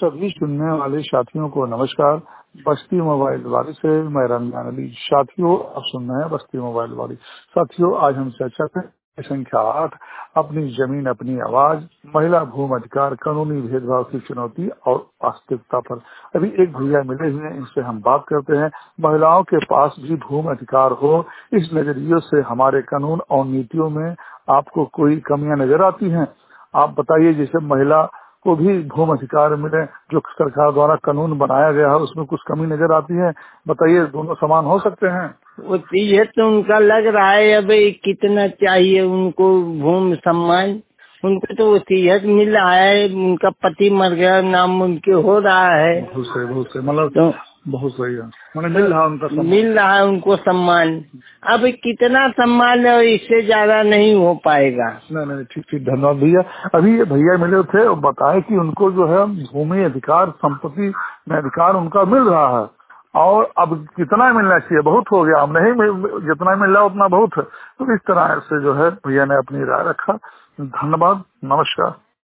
सभी सुनने वाले साथियों को नमस्कार। बस्ती मोबाइल वाली से मैं रमजान अली। साथियों, आप सुन रहे हैं बस्ती मोबाइल वाली। साथियों, आज हम चर्चा करें संख्या 8, अपनी जमीन अपनी आवाज, महिला भूमि अधिकार, कानूनी भेदभाव की चुनौती और वास्तविकता पर। अभी एक भैया मिले हुए हैं, इनसे हम बात करते हैं। महिलाओं के पास भी भूमि अधिकार हो, इस नजरिए से हमारे कानून और नीतियों में आपको कोई कमियां नजर आती हैं? आप बताइए। जैसे महिला को भी भूमि अधिकार मिले, जो सरकार द्वारा कानून बनाया गया है, उसमें कुछ कमी नजर आती है? बताइए, दोनों समान हो सकते हैं? वो ये तो उनका लग रहा है अब कितना चाहिए उनको भूमि सम्मान। उनको तो वसीयत मिल रहा है, उनका पति मर गया, नाम उनके हो रहा है। बहुत सही, बहुत सही। मतलब तो बहुत सही है, मतलब मिल रहा है उनका सम्मान। मिल रहा है उनको सम्मान। अब कितना सम्मान है, इससे ज्यादा नहीं हो पाएगा। नहीं नहीं, ठीक ठीक, धन्यवाद भैया। अभी ये भैया मिले थे और बताए कि उनको जो है भूमि अधिकार, संपत्ति में अधिकार उनका मिल रहा है, और अब कितना मिलना चाहिए? बहुत हो गया, अब नहीं जितना मिल रहा उतना बहुत है। तो इस तरह से जो है भैया ने अपनी राय रखा। धन्यवाद, नमस्कार।